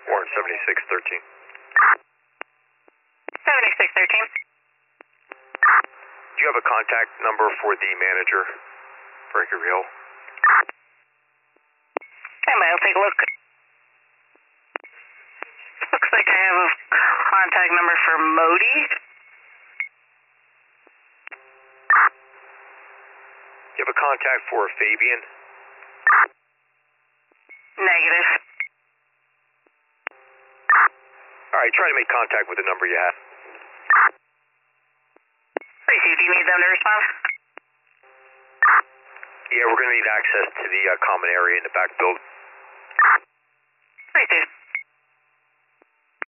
Warren 7613. 7613. Do you have a contact number for the manager for Hickory Hill? I'll take a look. Looks like I have a contact number for Modi. Do you have a contact for Fabian? Negative. Alright, try to make contact with the number you have. Received. Do you need them to respond? Yeah, we're going to need access to the common area in the back building.